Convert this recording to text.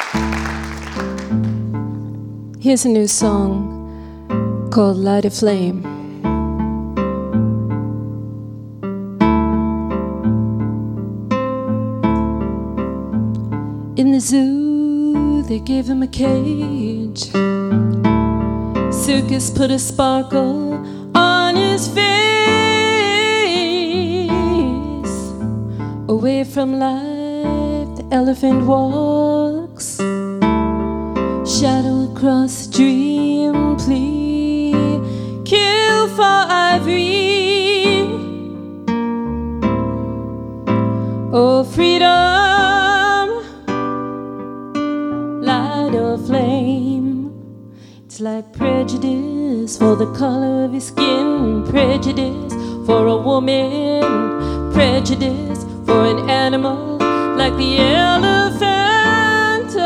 Here's a new song called Light a Flame. In the zoo, they gave him a cage. Circus put a sparkle on his face. Away from life, the elephant walks. Shadow across the dream, plea. Kill for ivory. Oh, freedom, light a flame. It's like prejudice for the color of your skin, prejudice for a woman, prejudice for an animal like the elephant.